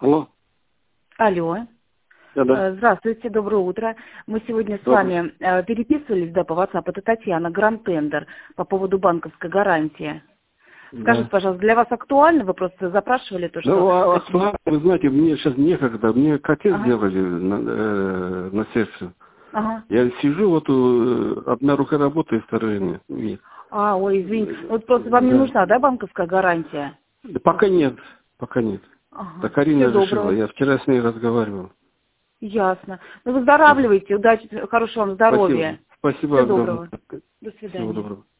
Алло. Алло. Да. Здравствуйте, доброе утро. Мы сегодня с Добрый. вами переписывались, по WhatsApp. Это Татьяна, Гранд Тендер, по поводу банковской гарантии. Скажите, Да. пожалуйста, для вас актуально? Вы просто запрашивали то, что... Вы знаете, мне сейчас некогда. Мне котел Ага. сделали на сердце. Ага. Я сижу, одна рука работает, вторая нет. Ой, извините. Вот просто вам не Да. нужна, да, банковская гарантия? Да пока нет. Ага. Так Всего Арина решила. доброго. Я вчера с ней разговаривал. Ясно. Ну, Ага. выздоравливайте. Удачи, хорошего вам Спасибо. здоровья. Спасибо Всего огромное. доброго. До Всего свидания. доброго.